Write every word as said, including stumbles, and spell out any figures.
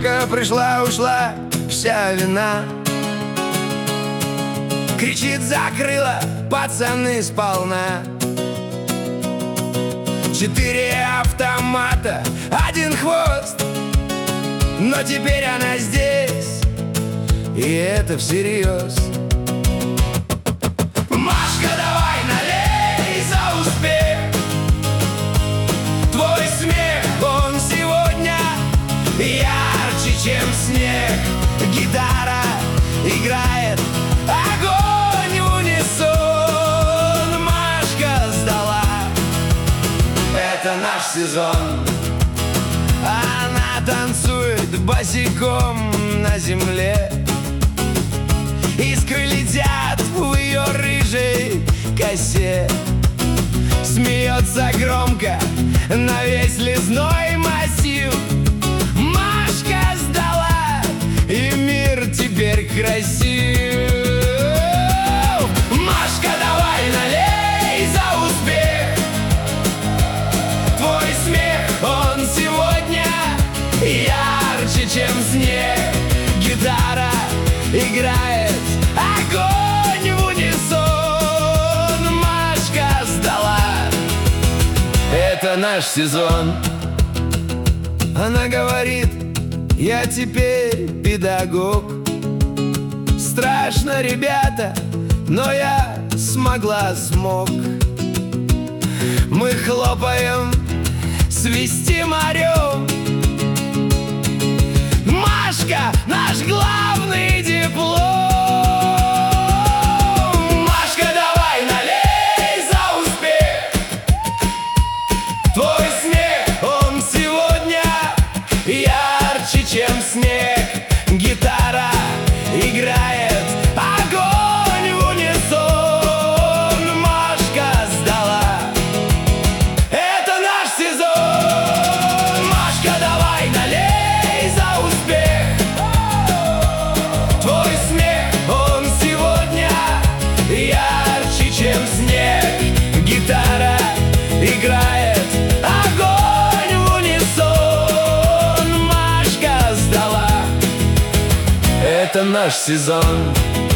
Машка пришла, ушла, вся вина. Кричит, закрыла, пацаны сполна. Четыре автомата, один хвост, но теперь она здесь, и это всерьез. Машка, давай налей за успех. Твой смех, он сегодня ярче, чем снег. Гитара играет, огонь в унисон. Машка сдала, это наш сезон. Она танцует босиком на земле. Искры летят в ее рыжей косе. Смеется громко на весь лесной массив. Машка сдала, и мир теперь красив. Машка, давай налей за успех. Твой смех, он сегодня ярче, чем снег. Гитара играет, огонь в унисон. Машка сдала, это наш сезон. Она говорит, я теперь педагог. Страшно, ребята, но я смогла, смог. Мы хлопаем, свистим, орем. Машка, наш главный диплом. Машка, давай налей за успех. Твой смех, он сегодня ярче, чем снег. Гитара играет, огонь в унисон. Машка сдала, это наш сезон. Машка, давай налей за успех. Твой смех, он сегодня ярче, чем снег. Гитара играет, огонь в унисон. Машка сдала, это наш сезон.